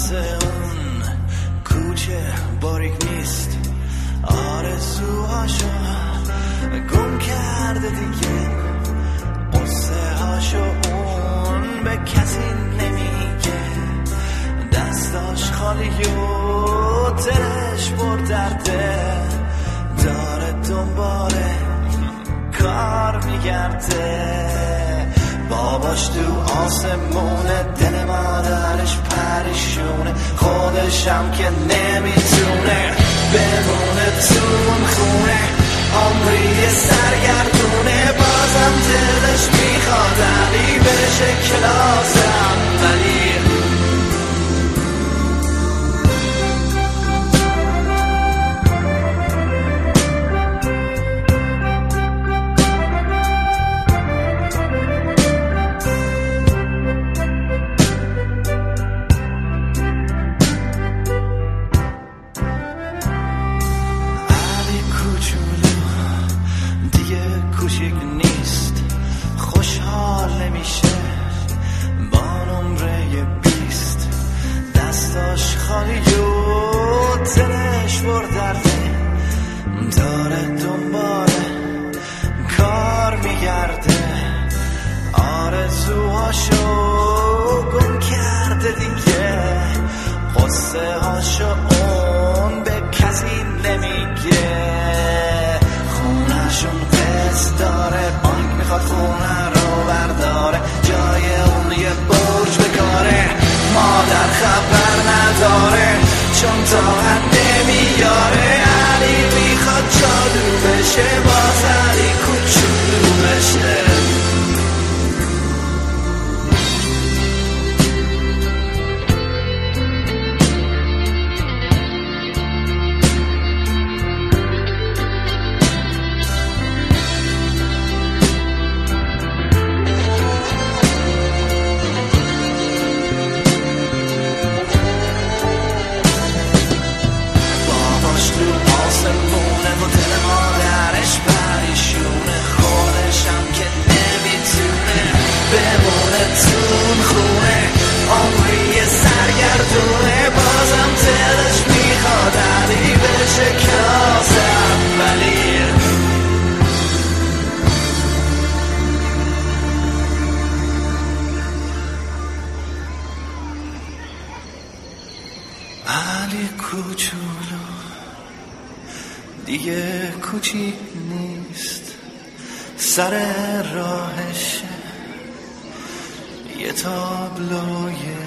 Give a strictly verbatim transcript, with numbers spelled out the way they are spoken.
مثل اون کوچه باریک نیست، آرزوهاشو گم کرده دیگه، قصه هاشو اون به کسی نمیگه، دستاش خالی و دلش پر درده، داره دنباله کار میگرده، باباش تو آسمونه، دل مادرش پریشونه، خودشم که نمیتونه بمونه تو اون خونه، عمری سرگردونه، بازم دلش میخواد علی بشه کلاس اولی. علی کوچولو دیگه کوچیک نیست، سر راهشه یه تابلوی